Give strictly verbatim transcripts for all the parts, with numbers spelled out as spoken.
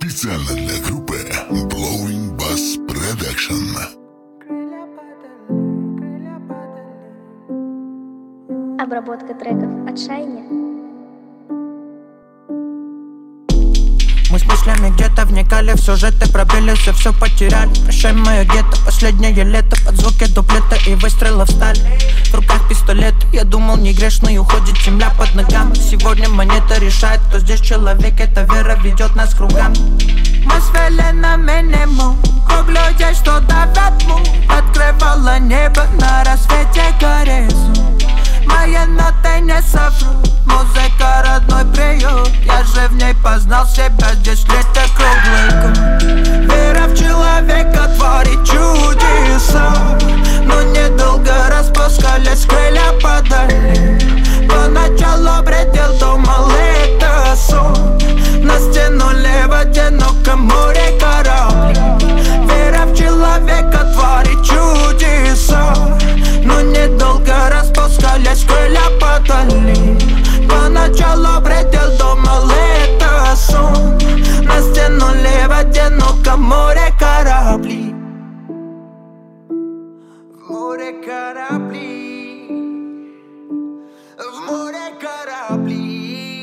Специально для группы Blowing Bass Production. Обработка треков от Шайни. Мы с мыслями где-то вникали в сюжеты, пробились и все потеряли. Прощай, мое гетто, последнее лето, под звуки дуплета и выстрелов стали. В руках пистолет, я думал, не грешный, уходит земля под ногами. Сегодня монета решает, кто здесь человек, эта вера ведет нас кругам. Мы свели на минимум, углядя, что давят му. Открывала небо на рассвете горизонт. Мои ноты не соврут, музыка родной приют. Я же в ней познал себя, здесь лето круглый год. Вера в человека творит чудеса, но недолго распускались крылья подали. Поначалу бредил, думал, это сон. Нас тянули в одиноком море корабли. Вера в человека творит чудеса, но недолго распускались крылья подали. Поначалу бредил, думал, это сон. Нас тянули в одиноком море корабли. В море корабли, в море корабли.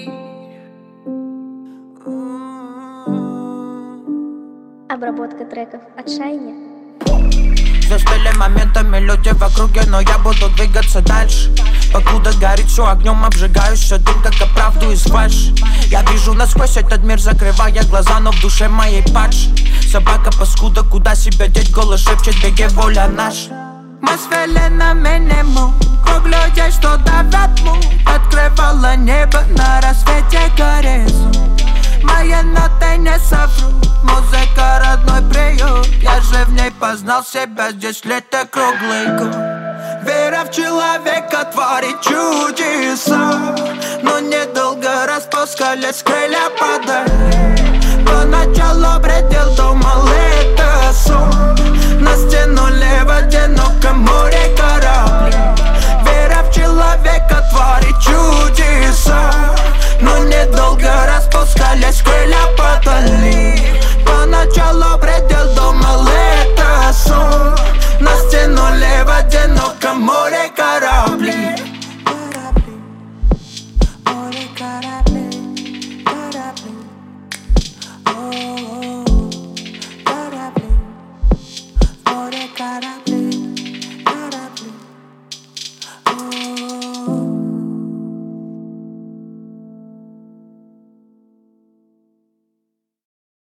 Обработка треков от Шайни. Застыли моментами люди в округе, но я буду двигаться дальше. Покуда горит все огнем, обжигаюсь, все дым, как оправду из фальши. Я вижу насквозь этот мир, закрывая глаза, но в душе моей падшей. Собака паскуда, куда себя деть, голос шепчет, беги, воля наша. Мы свели на минимум, углядя, что давят му. Открывала небо на рассвете горизонт. Мои ноты не соврут, музыка родной приют. Я же в ней познал себя, здесь лето круглый год. Вера в человека творит чудеса, но недолго распускались крылья подали.